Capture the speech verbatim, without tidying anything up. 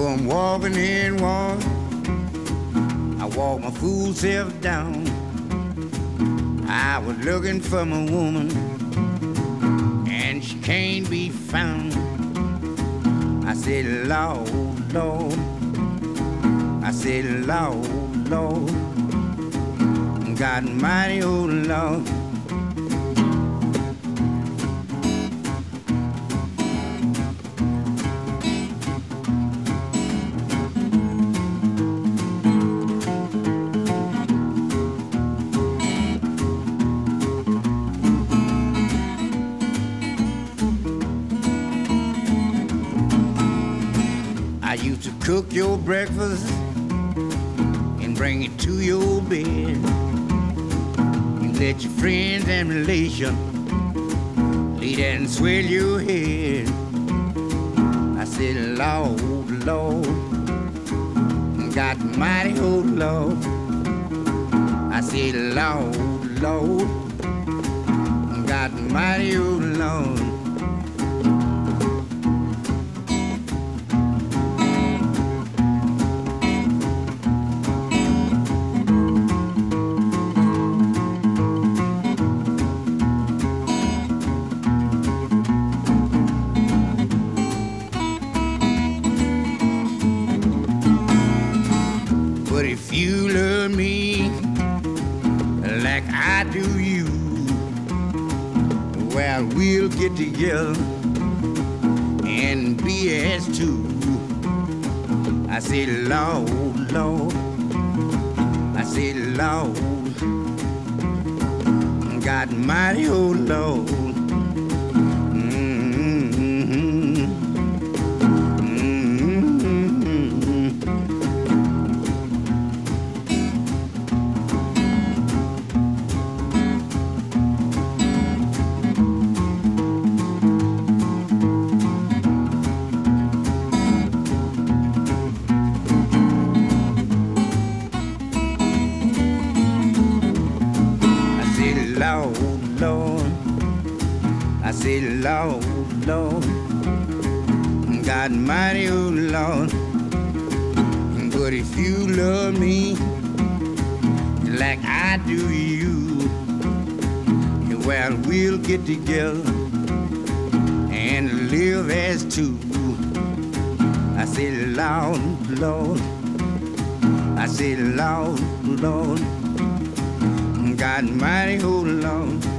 know I'm walking in one. I walk my fool self down. I was looking for my woman, and she can't be found. I said, Lord, Lord. I said, Lord, Lord. God mighty, oh Lord. I used to cook your breakfast and bring it to your bed. You let your friends and relations lay there and swell your head. I said, Lord, Lord, God mighty, oh Lord. I said, Lord, Lord, God mighty, oh Lord. But if you love me like I do you, well, we'll get together and be as two. I said, Lord, Lord. I said, Lord, God mighty, oh Lord. Lord, Lord, I say, Lord, Lord, God mighty, oh Lord. But if you love me like I do you, well, we'll get together and live as two. I say, Lord, Lord, I say, Lord, Lord, God mighty, oh Lord.